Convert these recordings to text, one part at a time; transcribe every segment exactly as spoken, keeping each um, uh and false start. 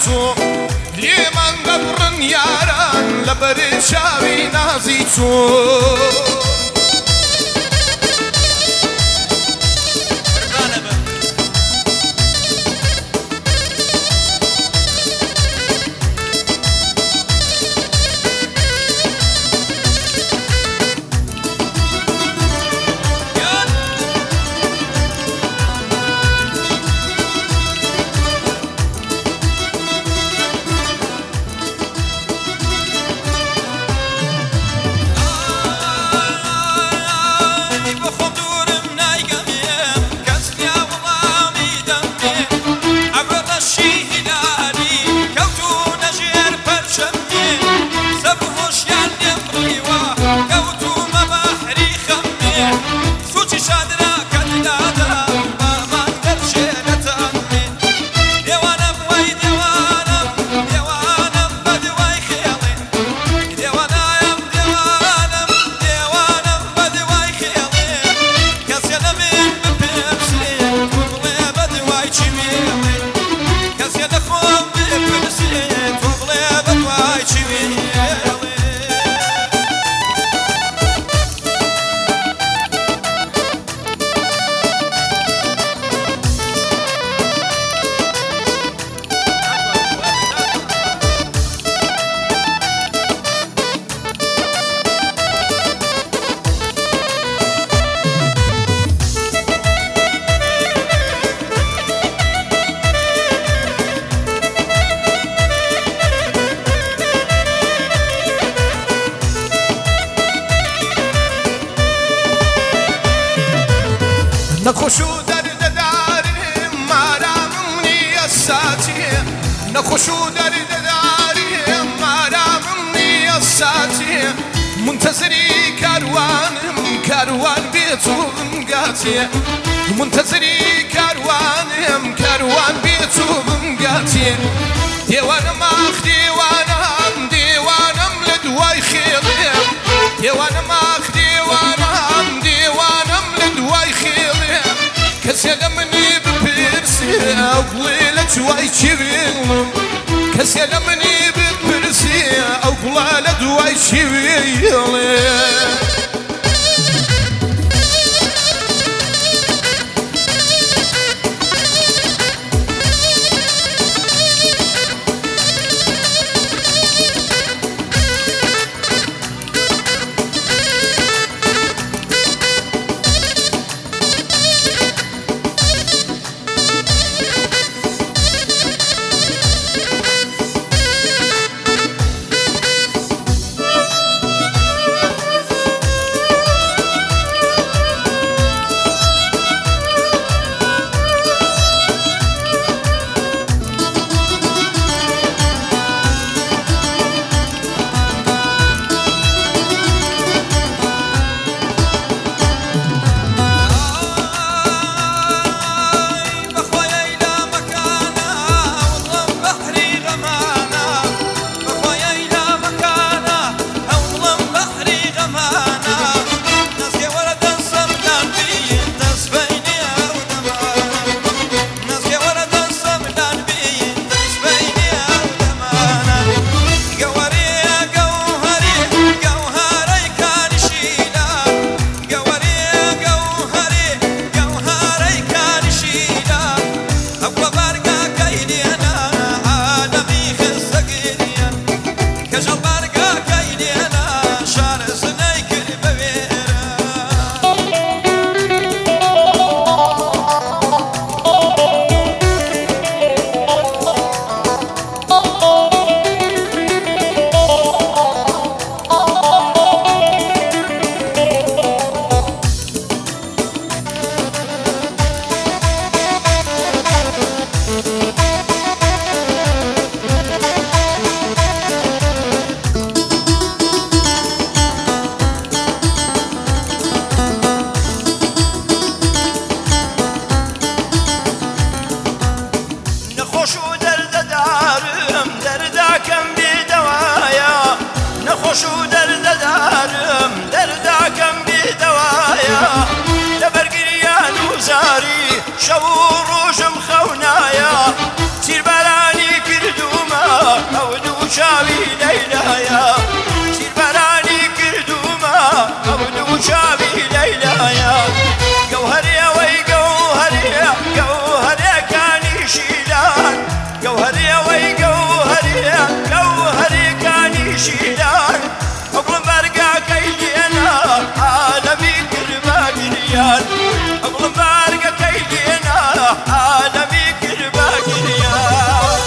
چوو لێمان دەبڕن یاران لەبەر چاوی نازی چوو نەخۆش و دەردەدارم مارامم نییە ساتێ نەخۆش و دەردەدارم مارامم نییە ساتێ منتەزری کاروانم کاروان بێت و بمگاتێ منتەزری کاروانم کاروان بێت و بمگاتێ دێوانم ئاخ دێوانم دێوانم لە دوای خێڵێم دێوانم ئاخ دێوانم دێوانم لە دوای خێڵێم کەسێ لە منی بپرسێ ئەو گوڵێ لە دوای چی بێڵم کەسێ لە منی بپرسێ ئەو گوڵە لە دوای چی بێڵێ نەخۆش و دەردەدارم دەرداکەم بێدەوایە لەبەرگریان و زاری شەو و ڕۆژم خەونایە تیربارانی کردوم چاوی لیلایا سیربەرانی کردومە ئەو چاوی لیلایا گەوهەرێوەی گەوهەرێ گەوهەرێکانی شیلان گەوهەرێوەی گەوهەرێ گەوهەرێکانی شیلان ئەوڵم بەرگاکەی لێنا عالەمی کربە گریان ئەوڵم بەرگەکەی لێنا عالەمی کربە گریان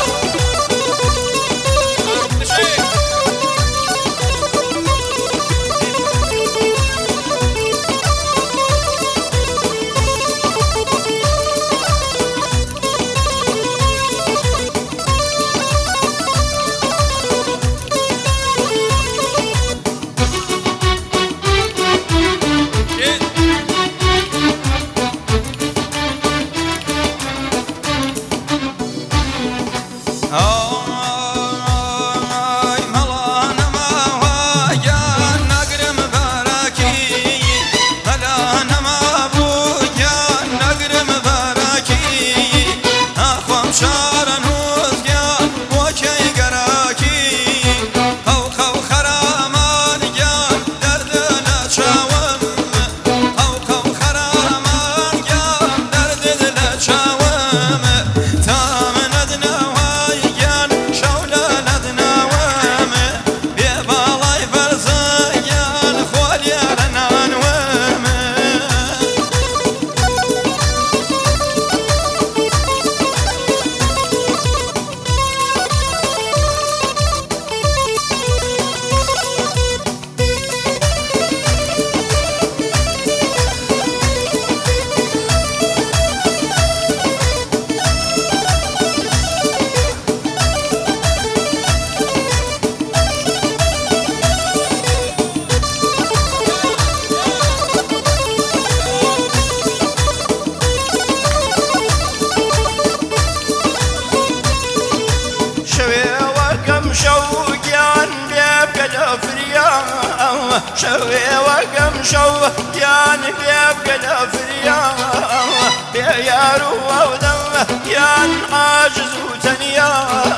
شەوێوەکەم شەو یان پێ بکە لە فریان بێ یار و ئەودەم یان عاجز و تەنیا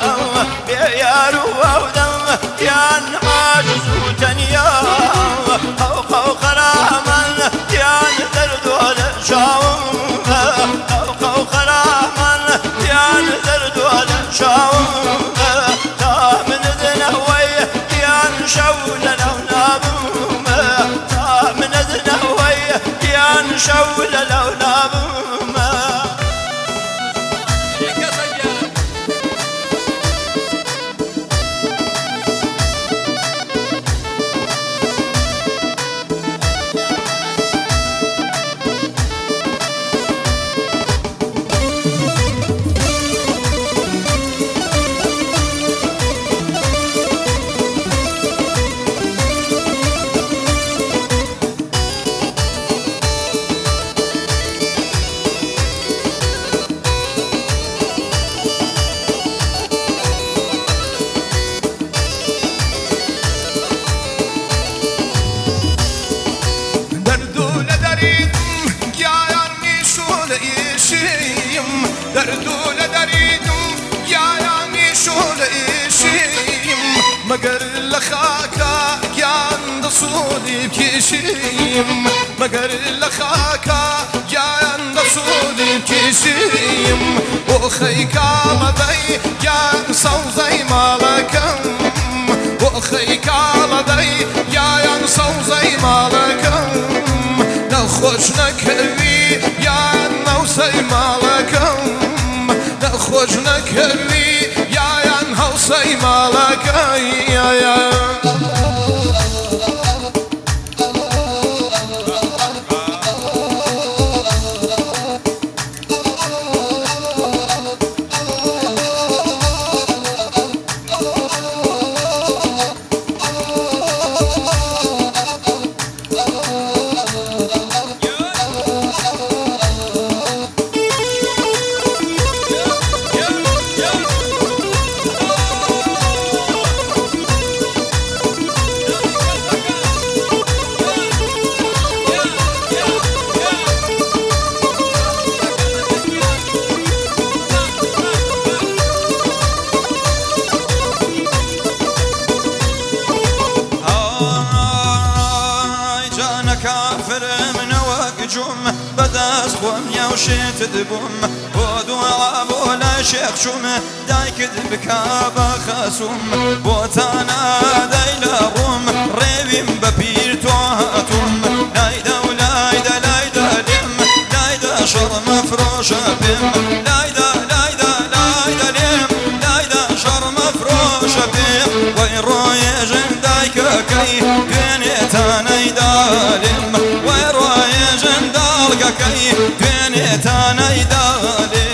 بێ یار و ئەودەم یان عاجز و تەنیا ئەو قەو خەرامەن یان دەردووە لە چاوم ئەو قەو خەرامەن یان دەردووە لە چاوم تا منت نەوەی یان شەو لەناو نابم شو لو نابما دردو لدريدم يا يعني شو لإيشيم مقر لخاكا يان دصولي بكيشيم مقر لخاكا يان دصولي بكيشيم وخيكا مضي يان صوزي مالكم وخيكا مضي يان صوزي مالكم نخوش نكوي يان نوسي مالكم نخوش نكوي يان هوسي مالكم يا يا خۆم یاوشێت دبووم بۆ دوعا بۆ لای شێخ چووم دایکت بکا بە خەسووم بۆ تانادای لە ڕووم ڕێویم بە پیر تۆ هاتووم لایدە و لایدە لایدە لێم لایدە شەڕمە فرۆشە پێم لایدە لایدە لایدە لێم لایدە شەڕمە فرۆشە پێم وەی ڕۆیێژن دایکەکەی دوێنێتانەی دالێم وەی ڕۆیێژن داڵگەکەی دوێنێتانەی دالێم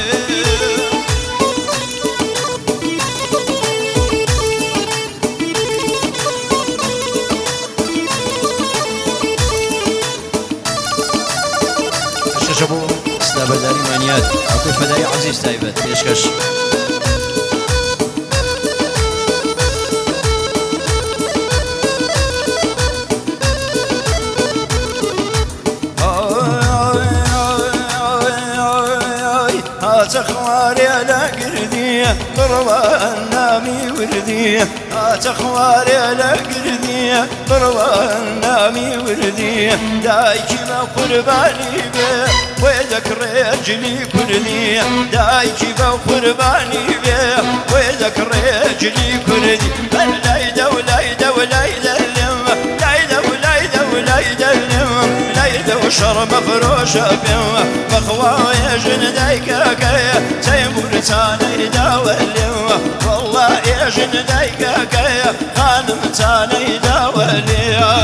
شبو استابداري مانيات أكو فداي عزيز تايبت يشكش هاتخواري على قردية قربان نامي وردية هاتخواري على قردية قربان نامي وردية دايكي ما قرباني بيه ويدك رجلي كردية دايكي ما قرباني بيه ويدك رجلي كردية لايدة ولايدة ولايدة اللم لايدة ولايدة ولايدة اللم لايدة وشر مفروشة بيوم بخوايا جن دايكاكايا تيمور تاني داولي والله يا جن دايكاكايا خانم تاني داولي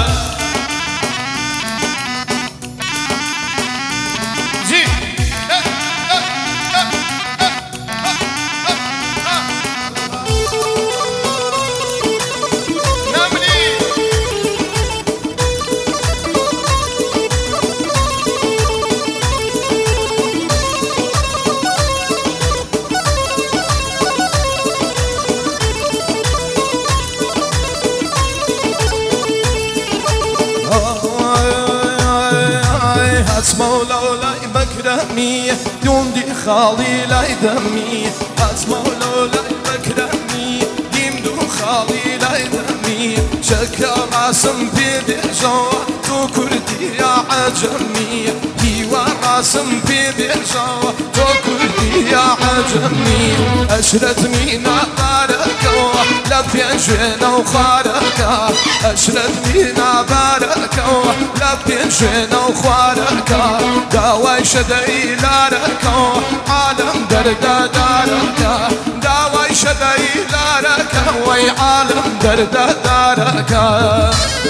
مولاي بكرمي دون دي خالي لا دمي هات مولاي بكرمي ديم دو خالي لا دمي شكا راسم بيدي جوا تو كردي يا عجمي هيوا راسم بيدي جوا تو كردي يا عجمي أشرت مينا باركوا لا بينجونا وخاركا أشرت مينا باركوا لا بينجونا وخاركا داوي شدي لاركا عالم دردا داركا داوي شدي لاركا وي عالم دردا داركا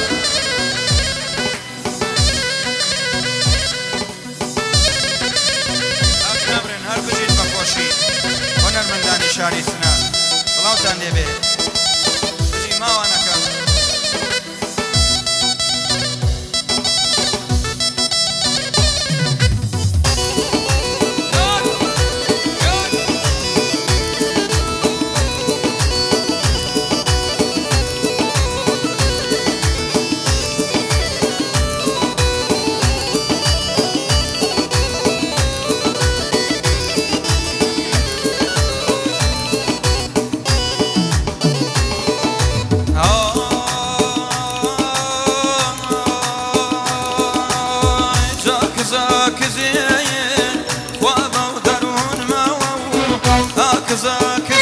هنرمندانی شاری سنان بڵاوتان دێبێ بژی ماوانەکەم زاك